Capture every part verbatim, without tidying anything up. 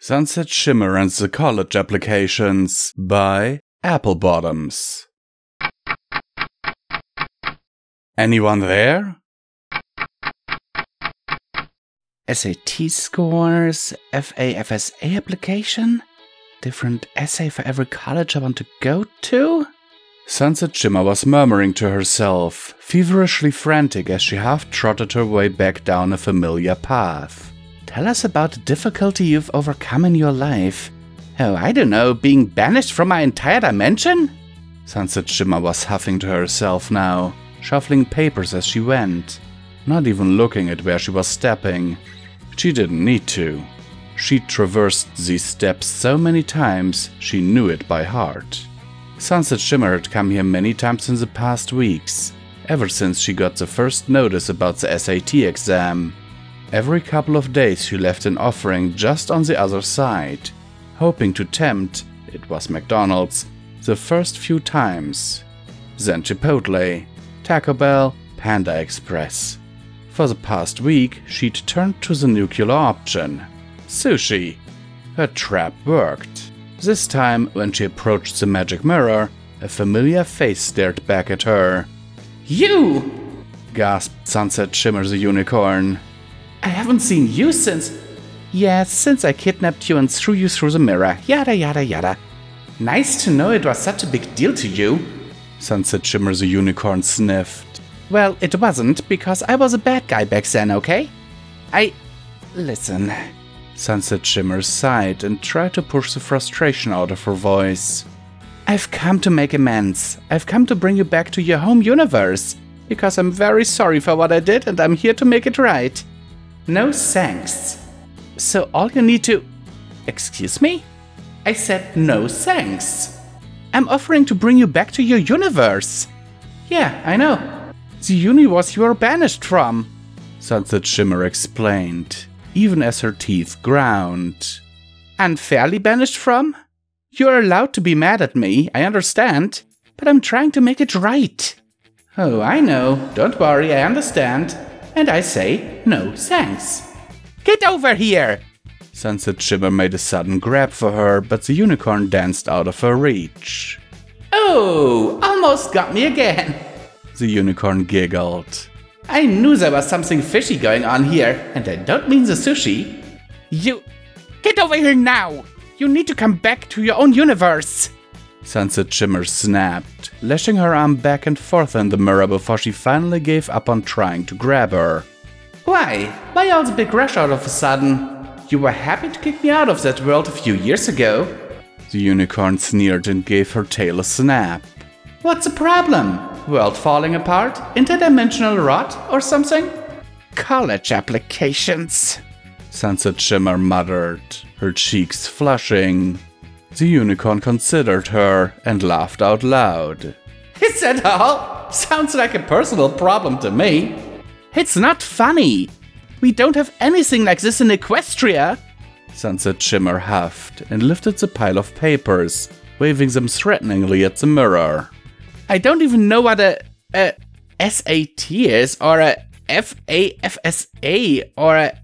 Sunset Shimmer and the College Applications by Applebottoms. Anyone there? S A T scores, F A F S A application? Different essay for every college I want to go to? Sunset Shimmer was murmuring to herself, feverishly frantic as she half-trotted her way back down a familiar path. Tell us about the difficulty you've overcome in your life. Oh, I don't know, being banished from my entire dimension? Sunset Shimmer was huffing to herself now, shuffling papers as she went, not even looking at where she was stepping. She didn't need to. She'd traversed these steps so many times, she knew it by heart. Sunset Shimmer had come here many times in the past weeks, ever since she got the first notice about the S A T exam. Every couple of days she left an offering just on the other side, hoping to tempt, it was McDonald's, the first few times. Then Chipotle, Taco Bell, Panda Express. For the past week, she'd turned to the nuclear option. Sushi. Her trap worked. This time, when she approached the magic mirror, a familiar face stared back at her. You! Gasped Sunset Shimmer the unicorn. I haven't seen you since... Yes, since I kidnapped you and threw you through the mirror. Yada yada yada. Nice to know it was such a big deal to you. Sunset Shimmer the unicorn sniffed. Well, it wasn't, because I was a bad guy back then, okay? I... Listen... Sunset Shimmer sighed and tried to push the frustration out of her voice. I've come to make amends. I've come to bring you back to your home universe. Because I'm very sorry for what I did and I'm here to make it right. No thanks. So all you need to... Excuse me? I said no thanks. I'm offering to bring you back to your universe. Yeah, I know. The universe you were banished from. Sunset Shimmer explained, even as her teeth ground. Unfairly banished from? You're allowed to be mad at me, I understand. But I'm trying to make it right. Oh, I know. Don't worry, I understand. And I say, no thanks. Get over here! Sunset Shimmer made a sudden grab for her, but the unicorn danced out of her reach. Oh, almost got me again. The unicorn giggled. I knew there was something fishy going on here, and I don't mean the sushi. You... Get over here now! You need to come back to your own universe! Sunset Shimmer snapped, lashing her arm back and forth in the mirror before she finally gave up on trying to grab her. Why? Why all the big rush all of a sudden? You were happy to kick me out of that world a few years ago. The unicorn sneered and gave her tail a snap. What's the problem? World falling apart? Interdimensional rot or something? College applications. Sunset Shimmer muttered, her cheeks flushing. The unicorn considered her and laughed out loud. Is that all? Sounds like a personal problem to me. It's not funny. We don't have anything like this in Equestria. Sunset Shimmer huffed and lifted the pile of papers, waving them threateningly at the mirror. I don't even know what a, a S A T is, or a F A F S A, or a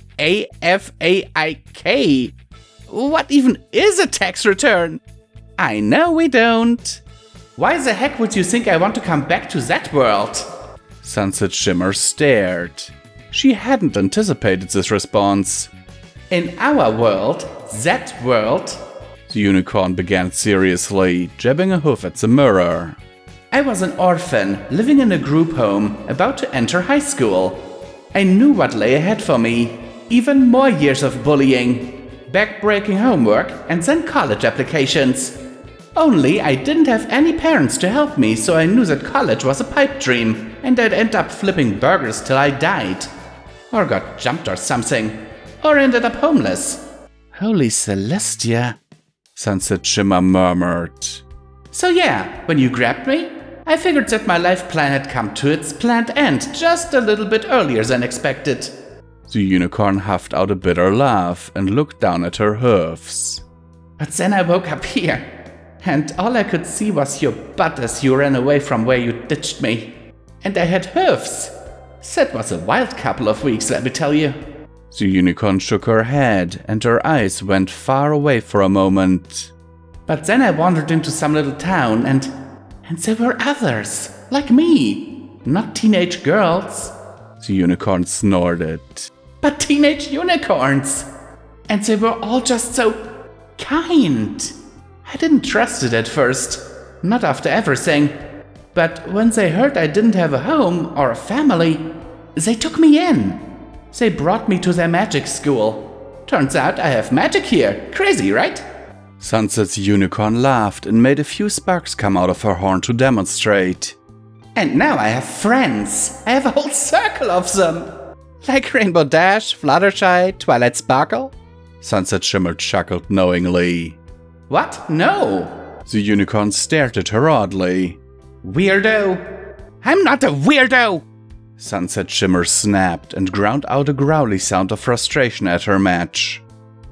A F A I K. What even is a tax return? I know we don't. Why the heck would you think I want to come back to that world? Sunset Shimmer stared. She hadn't anticipated this response. In our world, that world... The unicorn began seriously, jabbing a hoof at the mirror. I was an orphan, living in a group home, about to enter high school. I knew what lay ahead for me. Even more years of bullying. Back-breaking homework, and then college applications. Only I didn't have any parents to help me, so I knew that college was a pipe dream, and I'd end up flipping burgers till I died. Or got jumped or something. Or ended up homeless. Holy Celestia, Sunset Shimmer murmured. So yeah, when you grabbed me, I figured that my life plan had come to its planned end just a little bit earlier than expected. The unicorn huffed out a bitter laugh and looked down at her hoofs. But then I woke up here, and all I could see was your butt as you ran away from where you ditched me. And I had hoofs. That was a wild couple of weeks, let me tell you. The unicorn shook her head, and her eyes went far away for a moment. But then I wandered into some little town, and and there were others, like me. Not teenage girls. The unicorn snorted. But teenage unicorns. And they were all just so kind. I didn't trust it at first, not after everything. But when they heard I didn't have a home or a family, they took me in. They brought me to their magic school. Turns out I have magic here. Crazy, right? Sunset's unicorn laughed and made a few sparks come out of her horn to demonstrate. And now I have friends. I have a whole circle of them. Like Rainbow Dash, Fluttershy, Twilight Sparkle? Sunset Shimmer chuckled knowingly. What? No. The unicorn stared at her oddly. Weirdo. I'm not a weirdo. Sunset Shimmer snapped and ground out a growly sound of frustration at her match.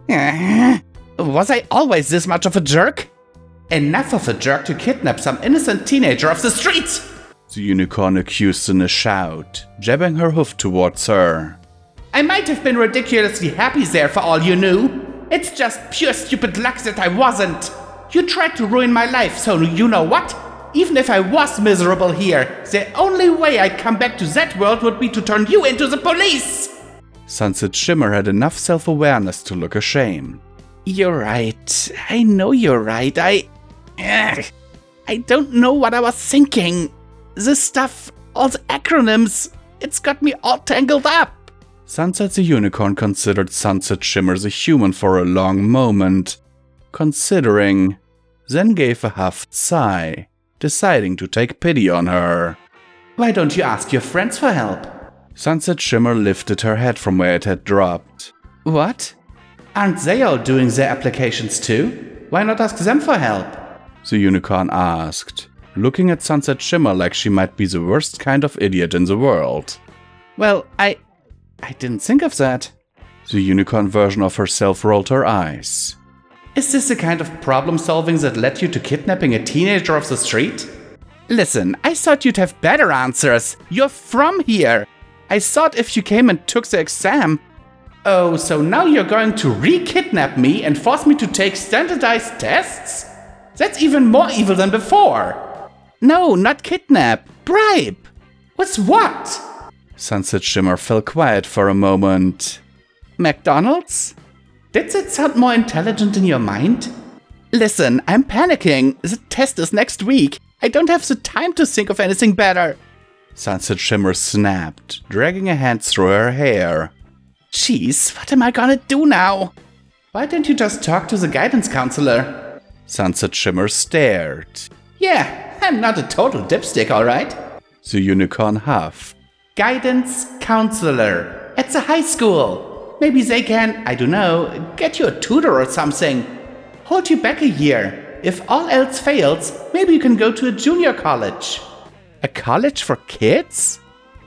Was I always this much of a jerk? Enough of a jerk to kidnap some innocent teenager off the streets! The unicorn accused in a shout, jabbing her hoof towards her. I might have been ridiculously happy there for all you knew. It's just pure stupid luck that I wasn't. You tried to ruin my life, so you know what? Even if I was miserable here, the only way I'd come back to that world would be to turn you into the police! Sunset Shimmer had enough self-awareness to look ashamed. You're right. I know you're right. I... Ugh. I don't know what I was thinking. This stuff, all the acronyms, it's got me all tangled up. Sunset the unicorn considered Sunset Shimmer the human for a long moment, considering, then gave a huffed sigh, deciding to take pity on her. Why don't you ask your friends for help? Sunset Shimmer lifted her head from where it had dropped. What? Aren't they all doing their applications too? Why not ask them for help? The unicorn asked, looking at Sunset Shimmer like she might be the worst kind of idiot in the world. Well, I... I didn't think of that. The unicorn version of herself rolled her eyes. Is this the kind of problem solving that led you to kidnapping a teenager off the street? Listen, I thought you'd have better answers. You're from here. I thought if you came and took the exam... Oh, so now you're going to re-kidnap me and force me to take standardized tests? That's even more evil than before. No, not kidnap. Bribe. With what? Sunset Shimmer fell quiet for a moment. McDonald's? Did that sound more intelligent in your mind? Listen, I'm panicking. The test is next week. I don't have the time to think of anything better. Sunset Shimmer snapped, dragging a hand through her hair. Jeez, what am I gonna do now? Why don't you just talk to the guidance counselor? Sunset Shimmer stared. Yeah, I'm not a total dipstick, alright? The unicorn huffed. Guidance counselor. At the high school. Maybe they can, I don't know, get you a tutor or something. Hold you back a year. If all else fails, maybe you can go to a junior college. A college for kids?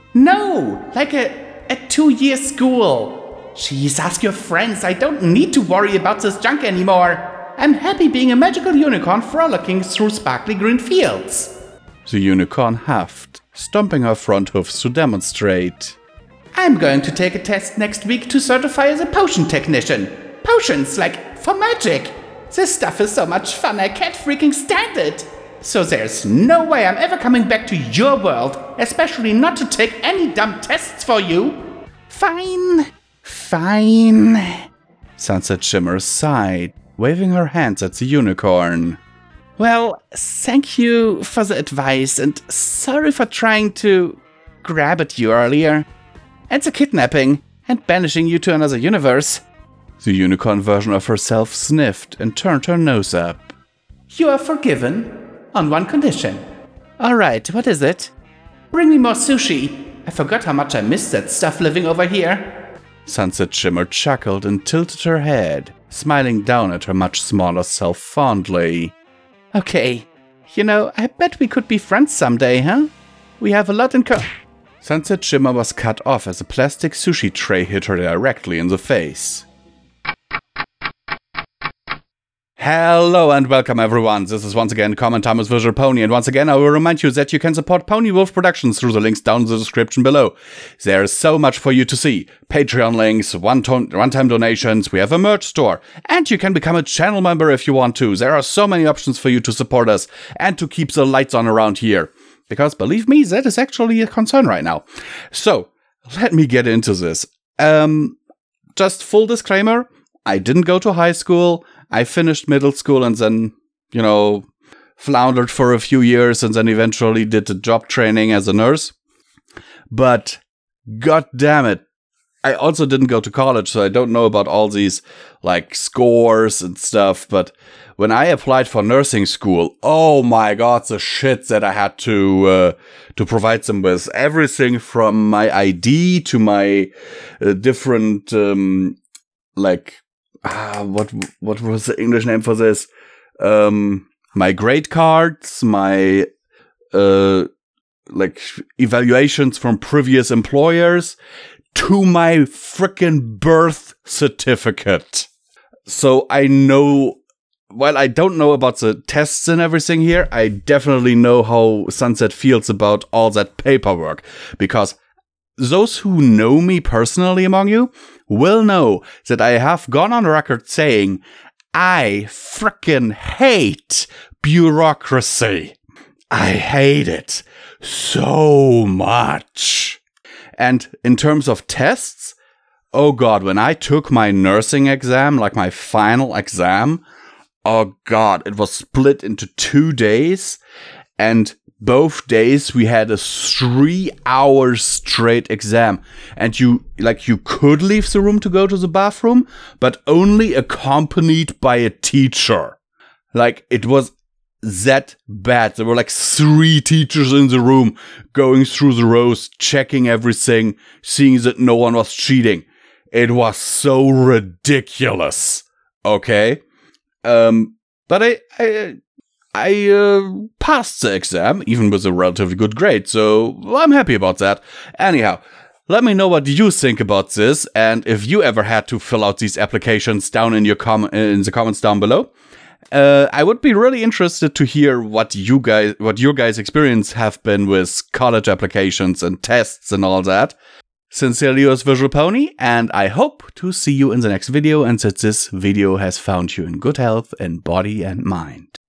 No, like a, a two-year school. Jeez, ask your friends. I don't need to worry about this junk anymore. I'm happy being a magical unicorn frolicking through sparkly green fields. The unicorn huffed, stomping her front hoofs to demonstrate. I'm going to take a test next week to certify as a potion technician. Potions, like, for magic. This stuff is so much fun, I can't freaking stand it. So there's no way I'm ever coming back to your world, especially not to take any dumb tests for you. Fine, fine. Sunset Shimmer sighed, waving her hands at the unicorn. Well, thank you for the advice, and sorry for trying to grab at you earlier. And the kidnapping, and banishing you to another universe. The unicorn version of herself sniffed and turned her nose up. You are forgiven, on one condition. Alright, what is it? Bring me more sushi. I forgot how much I missed that stuff living over here. Sunset Shimmer chuckled and tilted her head, smiling down at her much smaller self fondly. Okay, you know, I bet we could be friends someday, huh? We have a lot in common. Sunset Shimmer was cut off as a plastic sushi tray hit her directly in the face. Hello and welcome everyone, this is once again Common Time with Visual Pony, and once again I will remind you that you can support Pony Wolf Productions through the links down in the description below. There is so much for you to see. Patreon links, one-time one-time donations, we have a merch store, and you can become a channel member if you want to. There are so many options for you to support us and to keep the lights on around here. Because believe me, that is actually a concern right now. So, let me get into this. Um, just full disclaimer, I didn't go to high school. I finished middle school and then, you know, floundered for a few years and then eventually did the job training as a nurse. But, god damn it, I also didn't go to college, so I don't know about all these, like, scores and stuff. But when I applied for nursing school, oh my god, the shit that I had to uh, to provide them with. Everything from my I D to my uh, different, um, like... Ah, what what was the English name for this? Um, my grade cards, my uh, like evaluations from previous employers, to my frickin' birth certificate. So I know, while I don't know about the tests and everything here, I definitely know how Sunset feels about all that paperwork, because those who know me personally among you will know that I have gone on record saying I frickin' hate bureaucracy. I hate it so much. And in terms of tests, oh god, when I took my nursing exam, like my final exam, oh god, it was split into two days, and both days we had a three hour straight exam, and you like you could leave the room to go to the bathroom, but only accompanied by a teacher. Like, it was that bad. There were like three teachers in the room going through the rows, checking everything, seeing that no one was cheating. It was so ridiculous. Okay. Um, but I, I I uh, passed the exam, even with a relatively good grade, so I'm happy about that. Anyhow, let me know what you think about this, and if you ever had to fill out these applications down in your com- in the comments down below. Uh, I would be really interested to hear what you guys, what your guys' experience have been with college applications and tests and all that. Sincerely yours, Visual Pony, and I hope to see you in the next video, and that this video has found you in good health in body and mind.